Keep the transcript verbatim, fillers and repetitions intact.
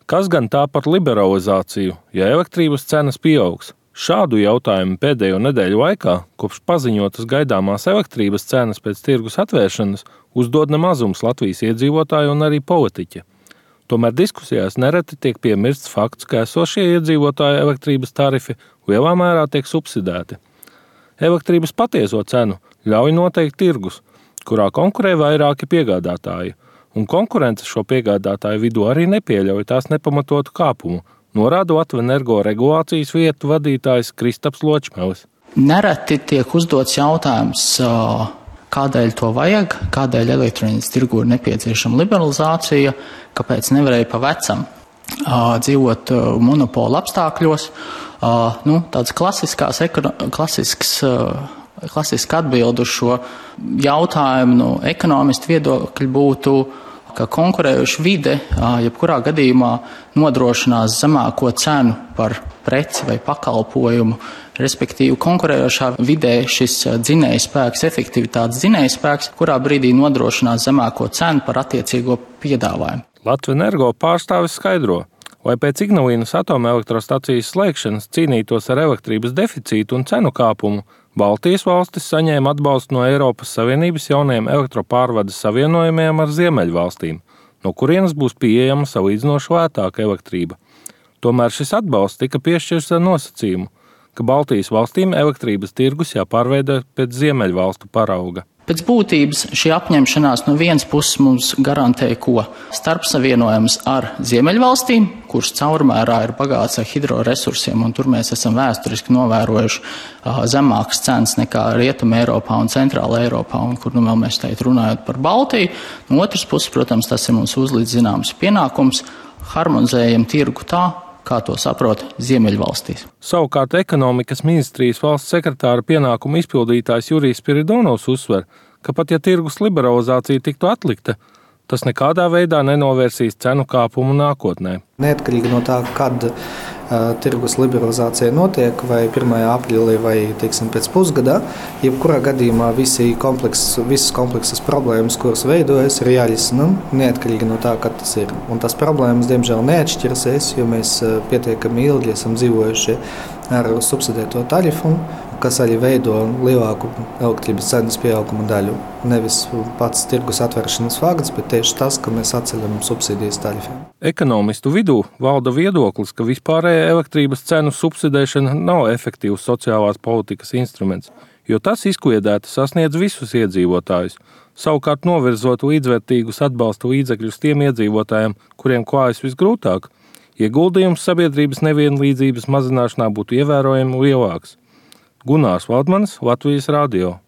Kas gan tā par liberalizāciju, ja elektrības cenas pieaugs? Šādu jautājumu pēdējo nedēļu laikā, kopš paziņotas gaidāmās elektrības cenas pēc tirgus atvēršanas, uzdod nemazums Latvijas iedzīvotāju un arī politiķi. Tomēr diskusijās nereti tiek piemirsts fakts, ka esošie iedzīvotāju elektrības tarifi lielā mērā tiek subsidēti. Elektrības patieso cenu ļauj noteikt tirgus, kurā konkurē vairāki piegādātāji, un konkurence šo piegādātāju vidū arī nepieļauj tās nepamatotu kāpumu, norāda Latvenergo regulācijas vietu vadītājs Kristaps Ločmelis. Nereti tiek uzdots jautājums, kādēļ to vajag, kādēļ elektroenerģijas tirgu ir nepieciešama liberalizācija, kāpēc nevarēja pa vecam dzīvot monopola apstākļos. Nu, tāds klasiskās, klasisks, klasiska atbilde uz šo jautājumu no ekonomistu viedokļa būtu, ka konkurējoša vide jebkurā gadījumā nodrošinās zemāko cenu par preci vai pakalpojumu, respektīvi konkurējošā vidē šis dzinējspēks, efektivitātes dzinējspēks, kurā brīdī nodrošinās zemāko cenu par attiecīgo piedāvājumu. Latvenergo pārstāvis skaidro, lai pēc Ignalīnas atomelektrostacijas slēgšanas cīnītos ar elektrības deficītu un cenu kāpumu, Baltijas valstis saņēma atbalstu no Eiropas Savienības jaunajiem elektropārvades savienojumiem ar Ziemeļvalstīm, no kurienes būs pieejama salīdzinoši lētāka elektrība. Tomēr šis atbalsts tika piešķirts ar nosacījumu, ka Baltijas valstīm elektrības tirgus jāpārveido pēc Ziemeļvalstu parauga. Pēc būtības šī apņemšanās no vienas puses mums garantē, ko starpsavienojums ar Ziemeļvalstīm, kuras caurmērā ir bagāts ar hidroresursiem, un tur mēs esam vēsturiski novērojuši uh, zemākas cenas nekā Rietuma Eiropā un Centrāla Eiropā, un kur nu vēl mēs teikt runājot par Baltiju. No otras puses, protams, tas ir mums uzlīdz zināms pienākums, harmonizējam tirgu tā, kā to saprot Ziemeļvalstīs. Savukārt ekonomikas ministrijas valsts sekretāra pienākumu izpildītājs Jurijs Spiridonovs uzsver, ka pat ja tirgus liberalizācija tiktu atlikta, tas nekādā veidā nenovērsīs cenu kāpumu nākotnē. Neatkarīgi no tā, kad uh, tirgus liberalizācija notiek, vai pirmajā aprīlī, vai teiksim, pēc pusgadā, jebkurā gadījumā visi kompleks, visas kompleksas problēmas, kuras veidojas, ir jārisina neatkarīgi no tā, kad tas ir. Un tās problēmas, diemžēl, neatšķirsies, jo mēs uh, pietiekami ilgi esam dzīvojuši ar subsidēto tarifu, kas arī veido lielāku elektrības cenas pieauguma daļu. Nevis pats tirgus atvēršanas fakts, bet tieši tas, ka mēs atceļam subsīdijas tarifiem. Ekonomistu vidū valda viedoklis, ka vispārējā elektrības cenu subsidēšana nav efektīvs sociālās politikas instruments, jo tas izkliedēti sasniedz visus iedzīvotājus, savukārt novirzot līdzvērtīgus atbalsta līdzekļus tiem iedzīvotājiem, kuriem klājas visgrūtāk, ieguldījums sabiedrības nevienlīdzības mazināšanā būtu ievērojami lielāks. Gunārs Valdmanis, Latvijas radio.